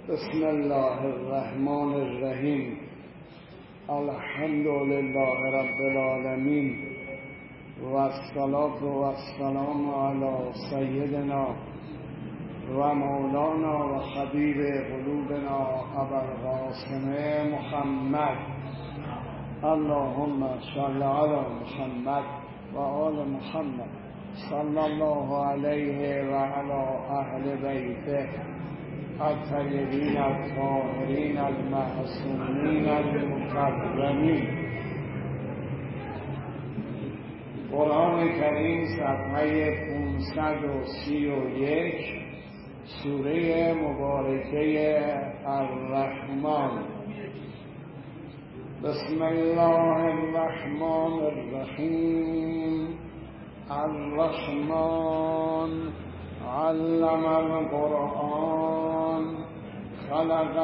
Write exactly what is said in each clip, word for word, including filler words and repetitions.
بسم الله الرحمن الرحیم. الحمد لله رب العالمین و الصلاة و السلام علی سیدنا و مولانا و حبیب قلوبنا ابوالقاسم محمد. اللهم صل علی محمد و آل محمد صلی الله علیه و علی اهل بیته الطیبین الطاهرین المعصومین المکرمین. قرآن کریم صفحه پانصد و سی و یک، سوره مبارکه الرحمن. بسم الله الرحمن الرحیم. الرحمن علم القرآن خلق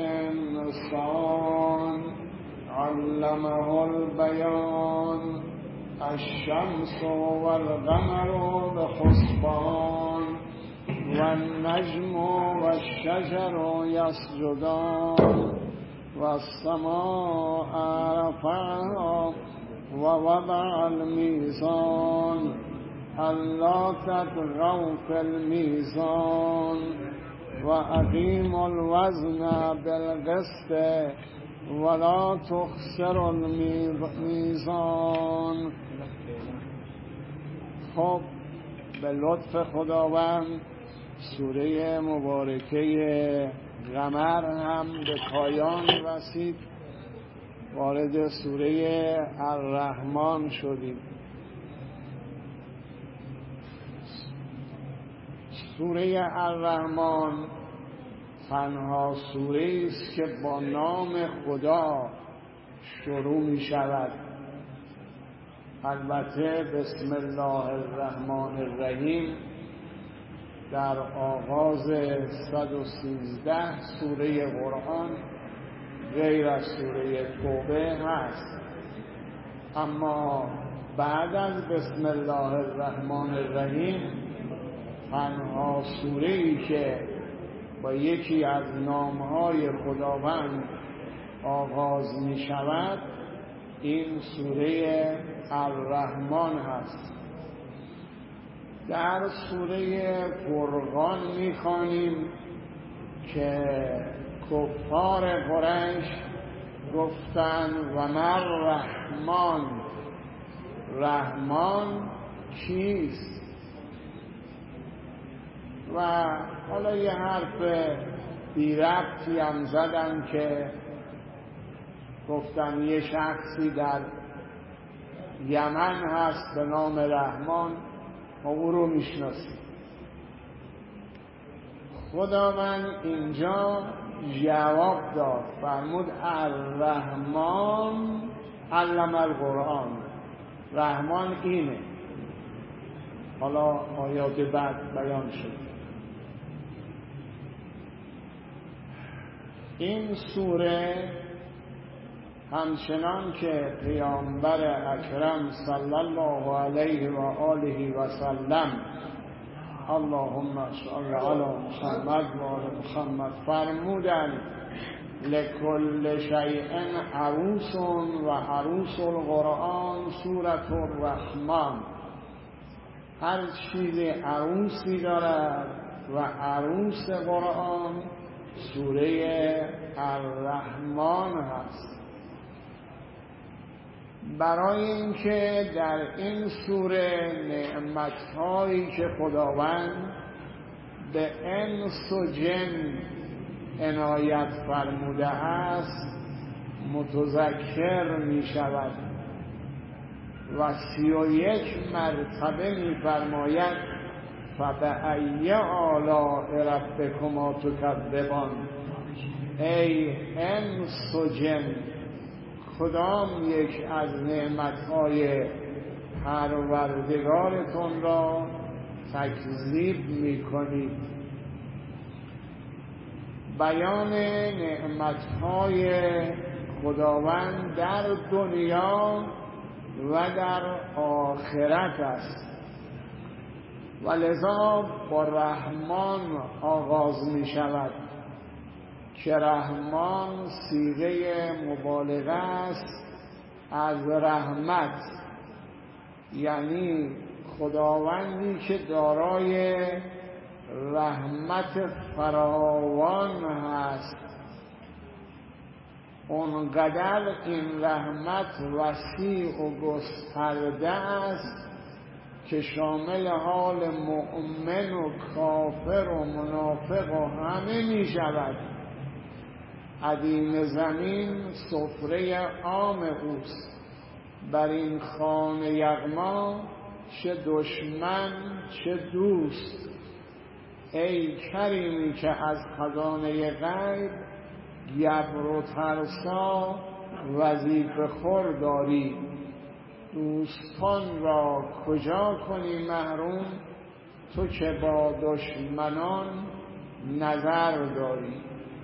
الانسان علمه البیان الشمس والقمر بحسبان والنجم والشجر يسجدان والسماء رفعها ووضع الميزان ألا تطغوا في الميزان وأقيموا الوزن بالقسط ولا تخسروا الميزان. خب به لطف خداوند سوره مبارکه قمر هم به پایان رسید. وارد سوره الرحمن شدیم. سوره الرحمن تنها سوره است که با نام خدا شروع می شود. البته بسم الله الرحمن الرحیم در آغاز صد و سیزده سوره قرآن غیر از سوره توبه هست، اما بعد از بسم الله الرحمن الرحیم تنها سوره‌ای که با یکی از نامهای خداوند آغاز می شود این سوره الرحمن هست. در سوره فرقان می خوانیم که کفار قریش گفتند و مر رحمان، رحمان کیست؟ و حالا یه حرف بی ربطی هم زدن که گفتن یه شخصی در یمن هست به نام رحمان، ما او رو میشناسیم. خداوند اینجا جواب داد، فرمود الرحمن علم القرآن. رحمان اینه. حالا آیات بعد بیان شد. این سوره همچنان که پیامبر اکرم صلی الله علیه و آله و سلم اللهم صل علی محمد و آل محمد فرمودند لکل شیء عروس و عروس القرآن سورة الرحمن. هر چیز عروسی دارد و عروس قرآن سوره الرحمن هست. برای اینکه در این سوره نعمت‌هایی که خداوند به انس و جن عنایت فرموده است متذکر می شود و سی و یک مرتبه می فرماید فبأی آلاء ربکما تکذبان. ای انس و جن، کدام یک از نعمتهای پروردگارتون را تکذیب می کنید؟ بیان نعمتهای خداوند در دنیا و در آخرت است. و لذا با رحمان آغاز می شود. که رحمان صیغه مبالغه است از رحمت، یعنی خداوندی که دارای رحمت فراوان هست. اونقدر این رحمت وسیع و گسترده است که شامل حال مؤمن و کافر و منافق و همه می شود. ادیم زمین سفره عام اوست، بر این خوان یغما چه دشمن چه دوست. ای کریمی که از خزانه غیب گبر و ترسا وظیفه خور داری. دوستان را کجا کنی محروم، تو که با دشمنان نظر داری.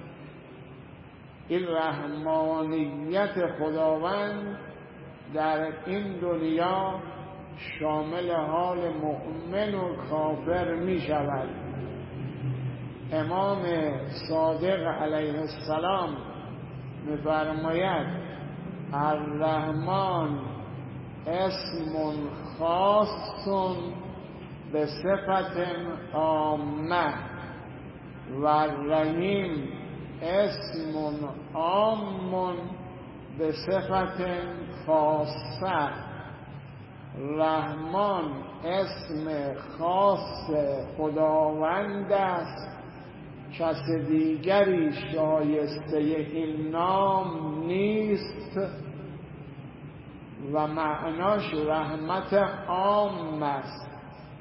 این رحمانیت خداوند در این دنیا شامل حال مؤمن و کافر می شود. امام صادق علیه السلام می‌فرماید الرحمن اسم خاص به صفت عامه و الرحیم اسم عام به صفت خاصه. رحمان اسم خاص خداوند است، کس دیگری شایسته این نام نیست و معناش رحمت عام است.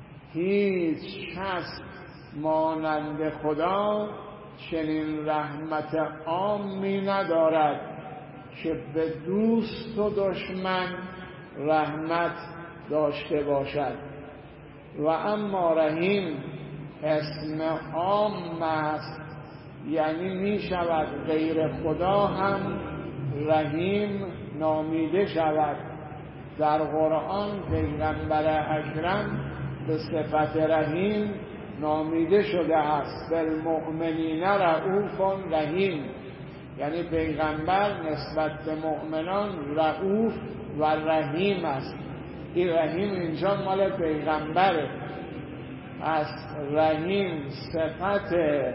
هیچ کس مانند خدا چنین رحمت عامی ندارد که به دوست و دشمن رحمت داشته باشد. و اما رحیم اسم عام است، یعنی می شود غیر خدا هم رحیم نامیده شود. در قرآن پیغمبر اکرم به صفت رحیم نامیده شده است. بالمؤمنین رؤوف رحیم، یعنی پیغمبر نسبت به مؤمنان رؤوف و رحیم است. این رحیم اینجا مال پیغمبره. از رحیم صفت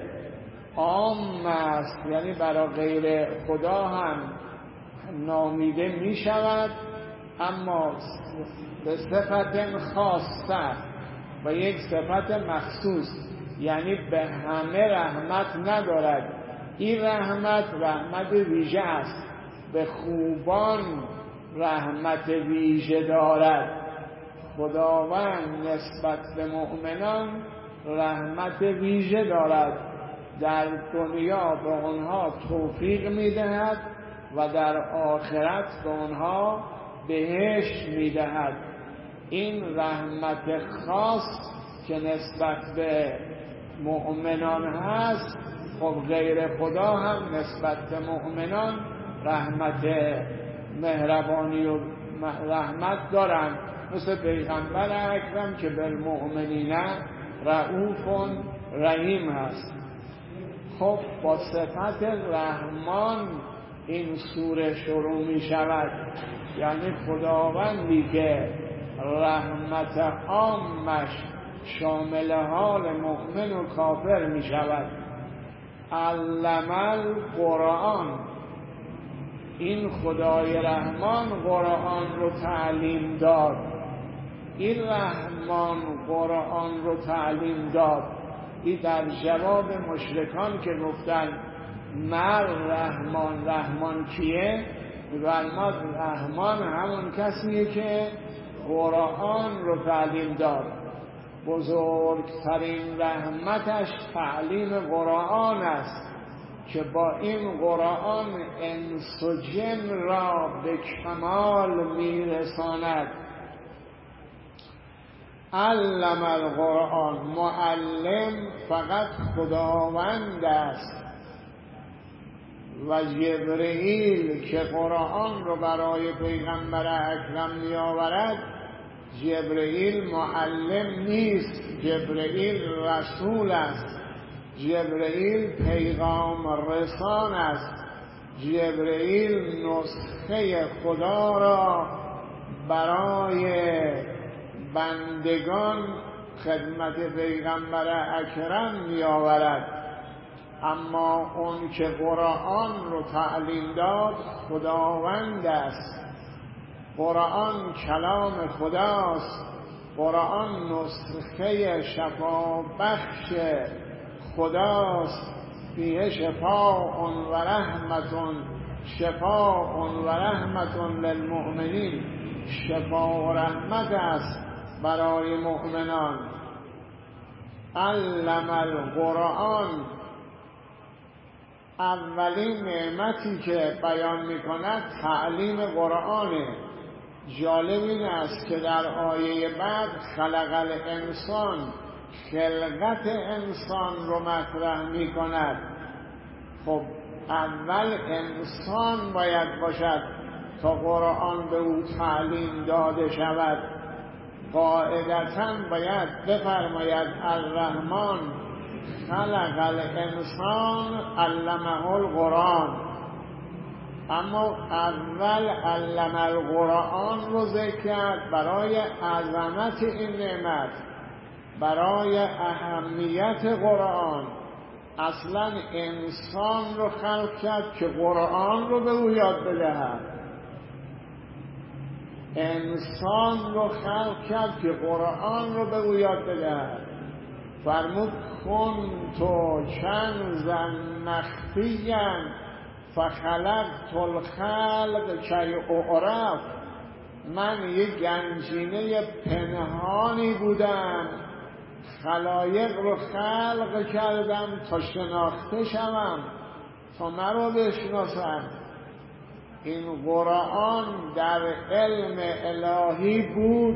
عام است، یعنی برای غیر خدا هم نامیده می شود، اما به صفت خاصه و یک صفت مخصوص، یعنی به همه رحمت ندارد. این رحمت رحمت ویژه است، به خوبان رحمت ویژه دارد. خداوند نسبت به مؤمنان رحمت ویژه دارد. در دنیا به آنها توفیق میدهد و در آخرت به آنها بهشت میدهد. این رحمت خاص که نسبت به مؤمنان هست، خب غیر خدا هم نسبت به مؤمنان رحمت مهربانی و رحمت دارند، مثل پیغمبر اکرم که بالمؤمنین رؤوف رحیم هست. خب با صفت رحمان این سوره شروع می شود، یعنی خداوندی که رحمت عامش شامل حال مؤمن و کافر می شود. علم القرآن، این خدای رحمان قرآن رو تعلیم داد. این رحمان قرآن رو تعلیم داد. این در جواب مشرکان که گفتن مر رحمان، رحمان کیه؟ فرمود رحمان همون کسیه که قرآن رو تعلیم داد. بزرگترین رحمتش تعلیم قرآن است که با این قرآن انس و جن را به کمال میرساند. علم القرآن، معلم فقط خداوند است و جبرئیل که قرآن رو برای پیغمبر اکرم می آورد، جبرئیل معلم نیست، جبرئیل رسول است. جبرئیل پیغام رسان است. جبرئیل نسخه خدا را برای بندگان خدمت پیغمبر اکرم می آورد. اما اون که قرآن رو تعلیم داد خداوند است. قرآن کلام خداست. قرآن نسخه شفا بخش خداست. فیه شفاء و رحمت شفاء و رحمت للمؤمنین. شفا و رحمت است برای مؤمنان. علم القرآن، اولین نعمتی که بیان میکند تعلیم قرآنه. جالب این است که در آیه بعد خلق الانسان، خلقت انسان رو مطرح میکند. خب اول انسان باید باشد تا قرآن به او تعلیم داده شود. قاعدتاً باید بفرماید الرحمن خلق الانسان علمه القرآن. اما اول علم القرآن رو ذکر کرد برای عظمت این نعمت، برای اهمیت قرآن. اصلا انسان رو خلق کرد که قرآن رو به او یاد بدهد. انسان رو خلق کرد که قرآن رو به او یاد بدهد. فرمود کنتو کنزا مخفیا فخلقت الخلق کی اعرف. من یک گنجینه پنهانی بودم، خلایق رو خلق کردم تا شناخته شوم، تا مرا بشناسم. این قرآن در علم الهی بود.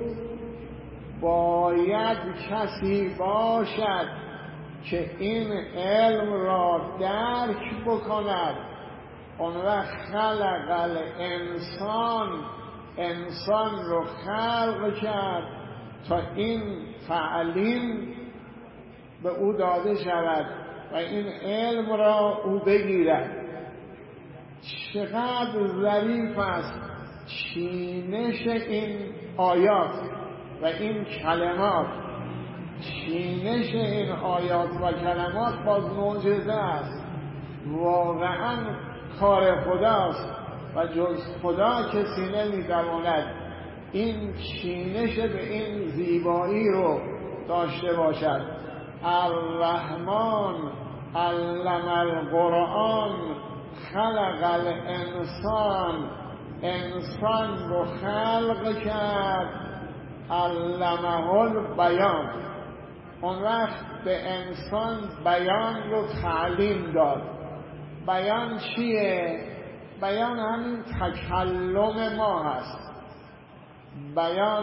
باید کسی باشد که این علم را درک بکند. اون وقت خلق الانسان، انسان رو خلق کرد تا این تعلیم به او داده شود و این علم را او بگیرد. چقدر ظریف است چینش این آیات و این کلمات. چینش این آیات و کلمات باز معجزه است. واقعا کار خداست و جز خدا کسی نمی‌تواند این چینش به این زیبایی رو داشته باشد. الرحمن علم القرآن خلق الانسان، انسان رو خلق کرد. علمه البیان، اون وقت به انسان بیان رو تعلیم داد. بیان چیه؟ بیان همین تکلم ما هست. بیان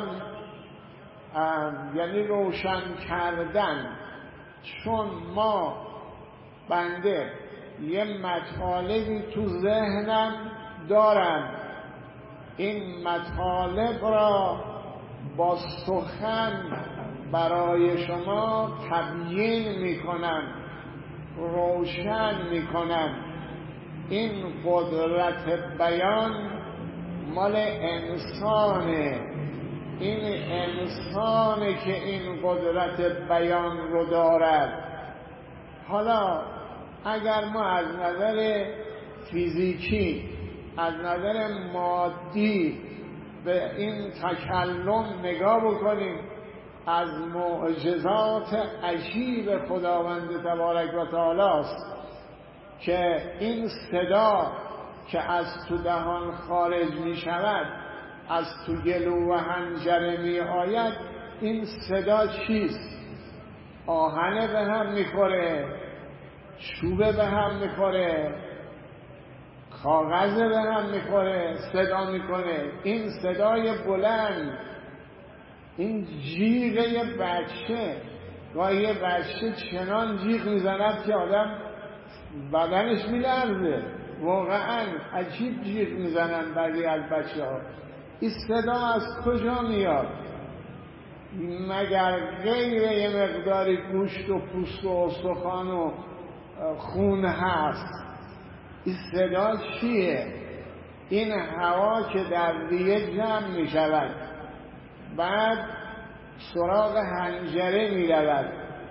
یعنی روشن کردن. چون ما بنده یه مطالبی تو ذهنم دارم، این مطالب را با سخن برای شما تبیین میکنم، روشن میکنم. این قدرت بیان مال انسانه. این انسانه که این قدرت بیان رو دارد. حالا اگر ما از نظر فیزیکی، از نظر مادی به این تکلم نگاه بکنیم، از معجزات عجیب خداوند تبارک و تعالی است که این صدا که از تو دهان خارج می شود، از تو گلو و حنجره می آید. این صدا چیست؟ آهنه به هم میخوره، چوبه به هم میخوره، کاغذ به هم میخوره، صدا میکنه. این صدای بلند، این جیغ بچه. گاهی یه بچه چنان جیغ میزند که آدم بدنش میلرزه. واقعا عجیب جیغ میزنن بعضی از بچه ها. این صدا از کجا میاد؟ مگر غیر یه مقداری گوشت و پوست و استخوان و خون هست؟ این صدا چیه؟ این هوا که در ریه جمع می شود، بعد سراغ حنجره می رود،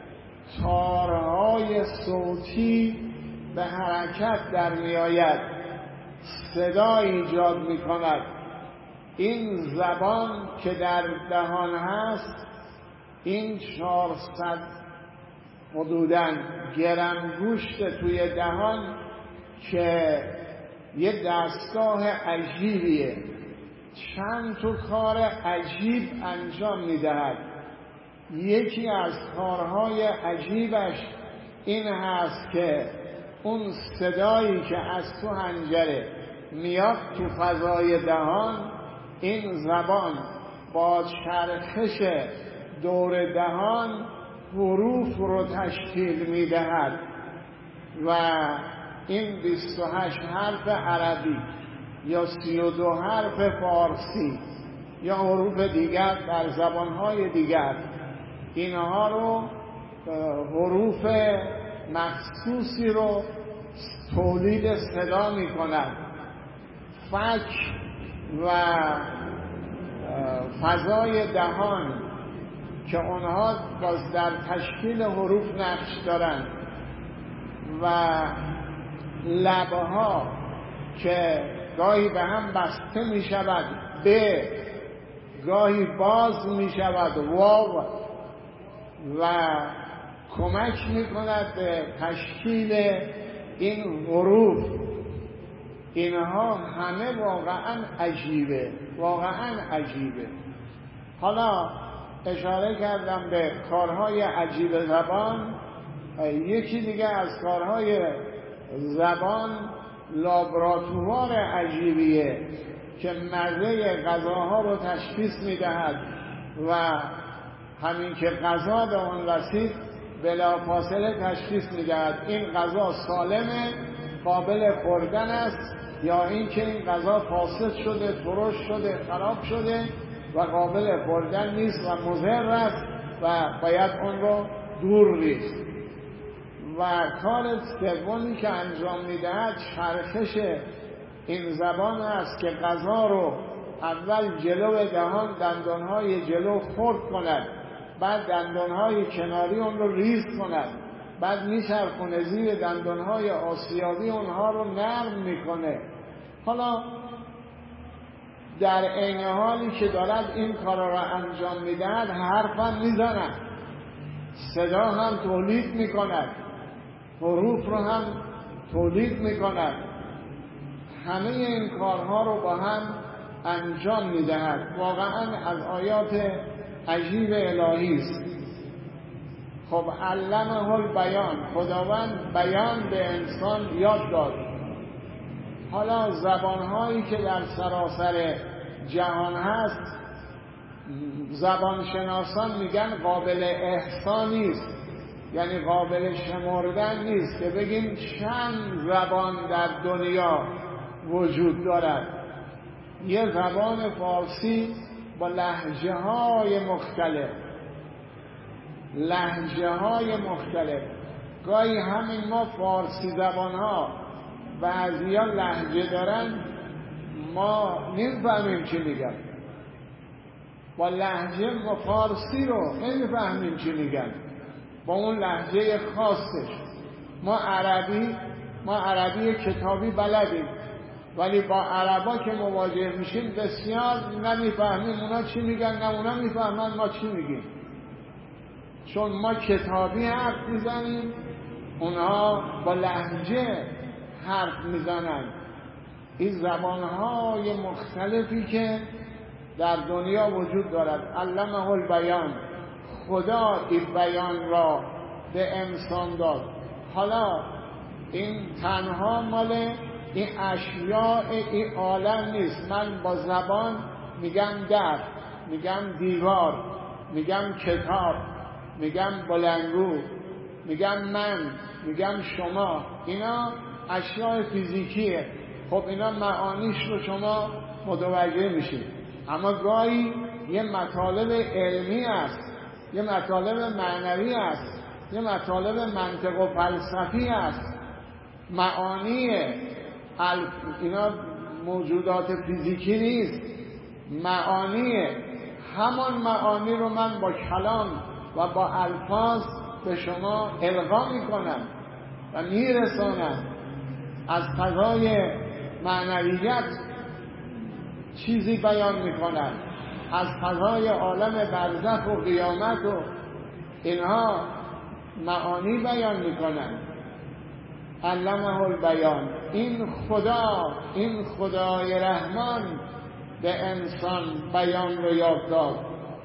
تارهای صوتی به حرکت در می آید، صدا ایجاد می کند. این زبان که در دهان هست، این چهارصد حدوداً گرم گوشت توی دهان که یه دستگاه عجیبیه، چند تا کار عجیب انجام میدهد. یکی از کارهای عجیبش این هست که اون صدایی که از تو حنجره میاد تو فضای دهان، این زبان با چرخش دور دهان حروف رو تشکیل میدهد و این بیست و هشت حرف عربی یا سی و دو حرف فارسی یا حروف دیگر در زبانهای دیگر، اینها رو حروف مخصوصی رو تولید صدا می کند. فک و فضای دهان که اونها باز در تشکیل حروف نقش دارند و لبها که گاهی به هم بسته می شود، به گاهی باز می شود، واو، و کمک می کند به تشکیل این حروف. اینها همه واقعا عجیبه، واقعا عجیبه. حالا اشاره کردم به کارهای عجیب زبان. یکی دیگه از کارهای زبان لابراتوار عجیبیه که مزه غذاها رو تشخیص میدهد و همین که غذا به اون رسید بلافاصله تشخیص میدهد این غذا سالمه، قابل خوردن است، یا اینکه این غذا فاسد شده، ترش شده، خراب شده و قابل خوردن نیست و مضر است و باید اون رو دور ریخت. و کار سومی که انجام میدهد چرخش این زبان است که غذا رو اول جلو دهان دندانهای جلو خرد کند، بعد دندانهای کناری اون رو ریز کند، بعد میچرخونه زیر دندانهای آسیابی اونها رو نرم میکنه. حالا در عین حالی که دارد این کارا را انجام میدهد حرف هم میزند، صدا هم تولید میکند، حروف رو هم تولید میکند. همه این کارها رو با هم انجام میدهد. واقعا از آیات عجیب الهی است. خب علمه البیان، خداوند بیان به انسان یاد داد. حالا زبانهایی که در سراسر جهان هست، زبانشناسان میگن قابل احصا نیست، یعنی قابل شمردن نیست که بگیم چند زبان در دنیا وجود دارد. یه زبان فارسی با لهجه های مختلف، لهجه های مختلف. گاهی همین ما فارسی زبان ها بعضی ها لهجه دارن، ما نمیفهمیم چی میگن. با لهجه ما فارسی رو نمیفهمیم چی میگن، با اون لهجه خاصش. ما عربی ما عربی کتابی بلدیم، ولی با عربا که مواجه میشیم بسیار نمیفهمیم اونا چی میگن، نه اونا میفهمن ما چی میگیم، چون ما کتابی حرف میزنیم، اونها با لهجه حرف میزنن. این زبانهای مختلفی که در دنیا وجود دارد. علمه البیان، خدا این بیان را به انسان داد. حالا این تنها مال این اشیاء این عالم نیست. من با زبان میگم در، میگم دیوار، میگم کتاب، میگم بلندگو، میگم من، میگم شما. اینا اشیاء فیزیکیه. خب اینا معانیش رو شما متوجه میشید، اما گاهی یه مطالب علمی است، یه مطالب معنوی است، یه مطالب منطق و فلسفی است. معانی اینا موجودات فیزیکی نیست، معانی همان معانی رو من با کلام و با الفاظ به شما القا میکنم و میرسانم. از فضای معنویت چیزی بیان میکنم، از فضای عالم برزخ و قیامت و اینها معانی بیان میکنن. علمه البیان. این خدا، این خدای رحمان به انسان بیان رو یاد داد.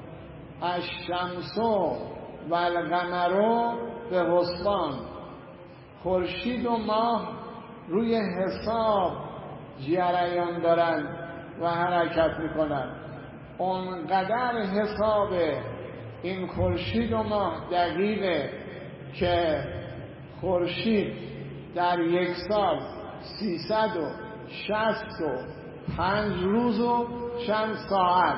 الشمس و القمر به حسبان. خورشید و ماه روی حساب جریان دارن و حرکت میکنن. اونقدر حساب این خورشید و ماه دقیقه که خورشید در یک سال سیصد و شصت و پنج روز و چند ساعت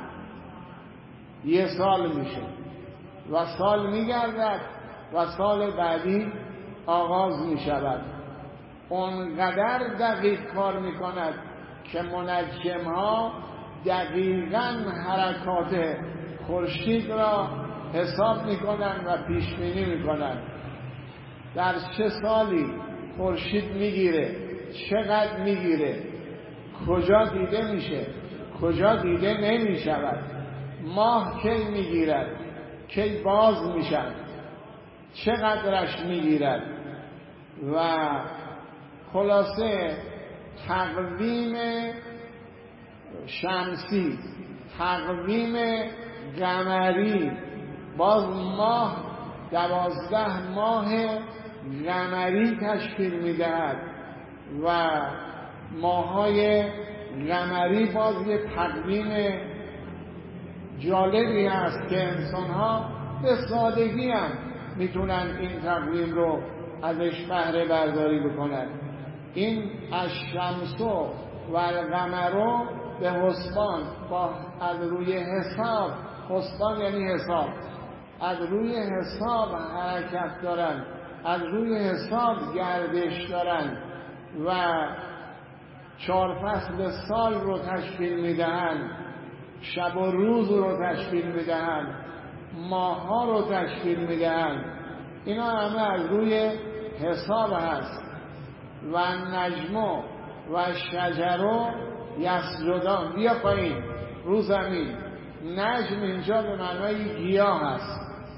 یه سال میشه و سال میگردد و سال بعدی آغاز میشود. اونقدر دقیق کار میکند که منجم ها دقیقاً حرکات خورشید را حساب میکنن و پیش بینی میکنن. در چه سالی خورشید میگیره، چقدر میگیره، کجا دیده میشه، کجا دیده نمیشود، ماه کی میگیرد، کی باز میشد، چقدرش میگیرد و خلاصه تقویم شمسی، تقویم قمری. باز ماه دوازده ماه قمری تشکیل میدهد و ماهای قمری باز یه تقویم جالبی هست که انسان‌ها به سادگی هم میتونن این تقویم رو ازش بهره برداری بکنن. این الشمس و القمر به حسبان، با از روی حساب، حسبان یعنی حساب، از روی حساب حرکت دارن، از روی حساب گردش دارن و چهار فصل سال رو تشکیل میدهن، شب و روز رو تشکیل میدهن، ماه ها رو تشکیل میدهن. اینا همه از روی حساب هست. و نجم و شجر یسجدان. بیا پایین رو زمین. نجم اینجا به معنای گیاه هست،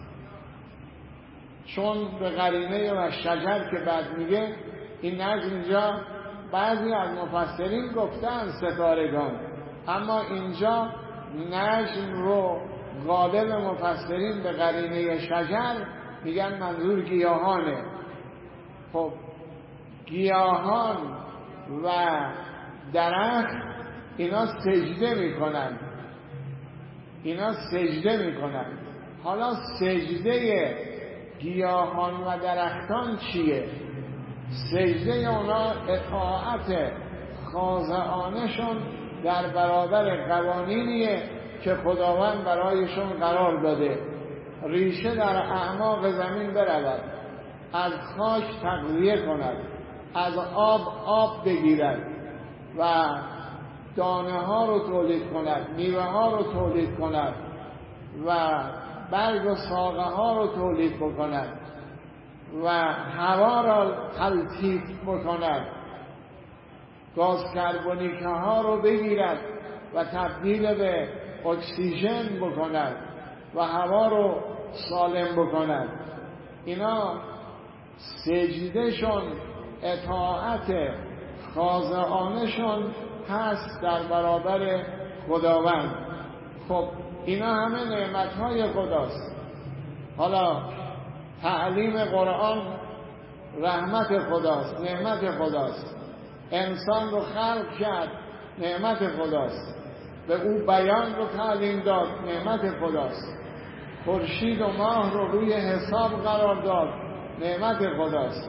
چون به قرینه و شجر که بعد میگه این نجم اینجا بعضی از مفسرین گفتن ستارگان، اما اینجا نجم رو غالب مفسرین به قرینه شجر میگن منظور گیاهانه. خب گیاهان و درخت اینا سجده میکنن، اینا سجده میکنن. حالا سجده گیاهان و درختان چیه؟ سجده اونا اطاعت خاضعانشون در برابر قوانینیه که خداوند برایشون قرار داده. ریشه در اعماق زمین برود، از خاک تغذیه کند، از آب آب بگیرد و دانه ها رو تولید کند، میوه ها رو تولید کند و برگ و ساقه ها رو تولید بکند و هوا را تلطیف بکند، گاز کربونیک ها رو بگیرد و تبدیل به اکسیژن بکند و هوا رو سالم بکند. اینا سجدهشون، اطاعت خاضعانشون هست در برابر خداوند. خب اینا همه نعمتهای خداست. حالا تعلیم قرآن رحمت خداست، نعمت خداست. انسان رو خلق کرد، نعمت خداست. به او بیان رو تعلیم داد، نعمت خداست. خورشید و ماه رو روی حساب قرار داد، نعمت خداست.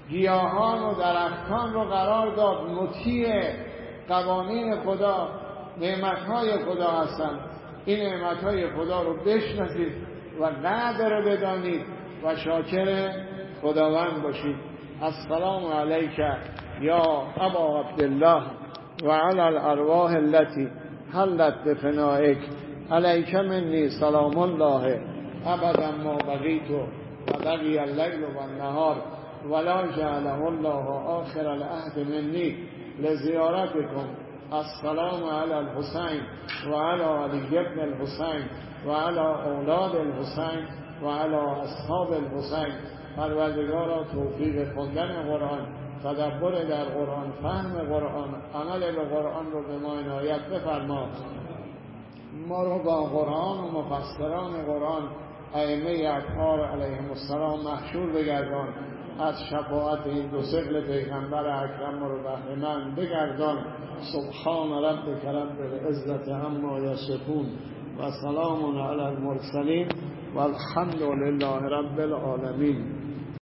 گیاهان و درختان رو قرار داد مطیع قوانین خدا، نعمتهای خدا هستند. این نعمتهای خدا رو بشناسید و قدر رو بدانید و شاکر خداوند باشید. السلام علیک یا ابا عبدالله و علی الارواح التي حلت بفنائک، علیک منی سلام الله ابدا ما بقیت و بقی اللیل و النهار ولا جعله الله آخر العهد منی لزیارتکم. السلام علی الحسین و علی علی ابن الحسین و علی اولاد الحسین و علی اصحاب الحسین. پروردگارا توفیق خوندن قرآن، تدبر در قرآن، فهم قرآن، عمل به قرآن رو به ما عنایت بفرما. ما رو با قرآن و مفسران قرآن ائمه اطهار علیهم السلام محشور بگردان. از شفاعت این دو ثقل پیغمبر اکرم رو بهره مند بگردان. سبحان ربک رب العزة عما یصفون و سلام علی المرسلین و الحمد لله رب العالمین.